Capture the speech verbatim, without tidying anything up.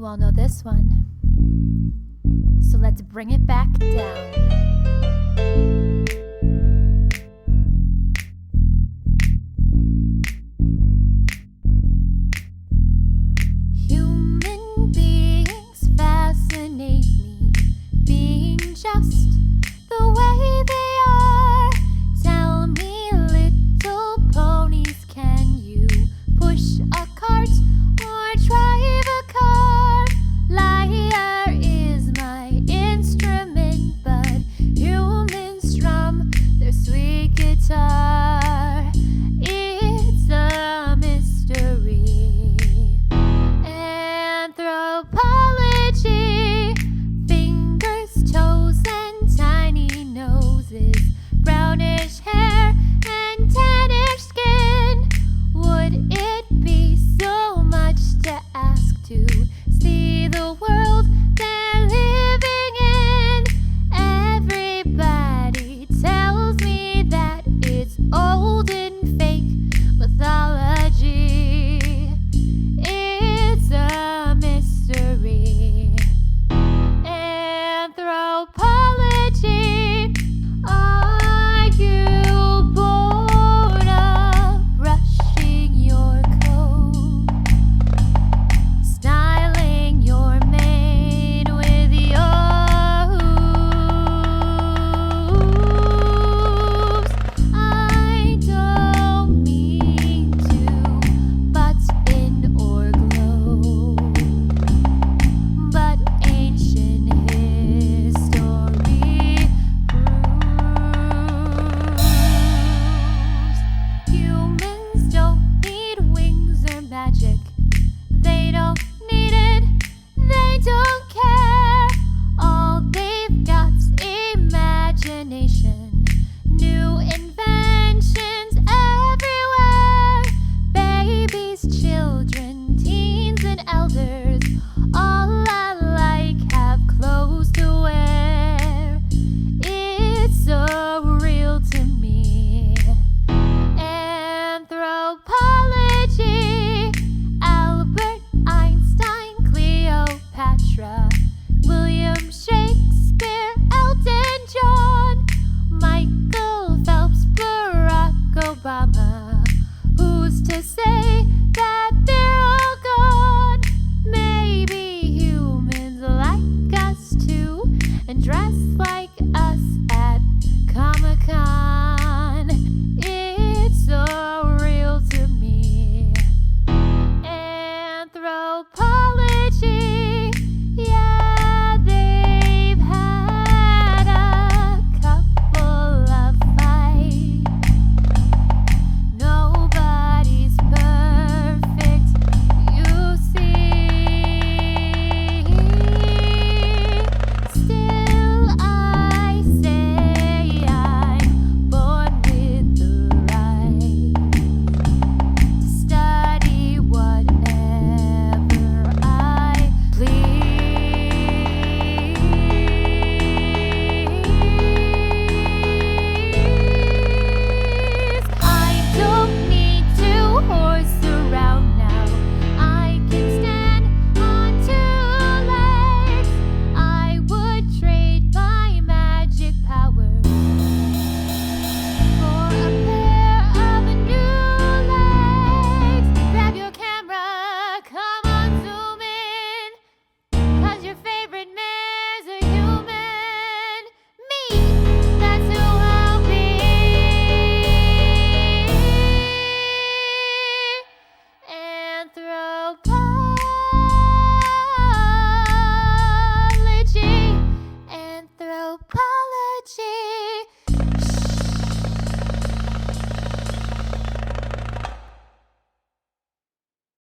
You all know this one, so let's bring it back down. Human beings fascinate me, being just the way they are. Tell me, little ponies, can you push a cart or drive a car? Lyre is my instrument, but humans strum their sweet guitar. It's a mystery. Anthropology, fingers, toes, and tiny noses, brownish hair and tannish skin. Would it be so much to ask to see the world they're living in? Everybody tells me that it's old and fake mythology. It's a mystery. Anthropology, are you bored of brushing your coat, styling your mane with your hooves? I don't mean to butt in or glow, but ancient history proves humans don't need wings or magic. They don't need it, they don't care. All they've got's imagination, new inventions everywhere. Babies, children, teens, and elders, all alike have clothes to wear. It's so real to me. Anthropology, Albert Einstein, Cleopatra, William Shakespeare, Elton John, Michael Phelps, Barack Obama. Who's to say that they're all gone? Maybe humans like us too, and dress like us at Comic-Con. It's so real to me. Anthropology, yeah, they've had a couple of fights. Nobody's perfect, you see. Still, I say I'm born with the right to study whatever I please. I don't need to horse around now. I can stand on two legs. I would trade my magic powers for a pair of new legs. Grab your camera, come on, zoom in, 'cause your favorite mayor's a human. Me, that's who I'll be. Anthropology, anthropology.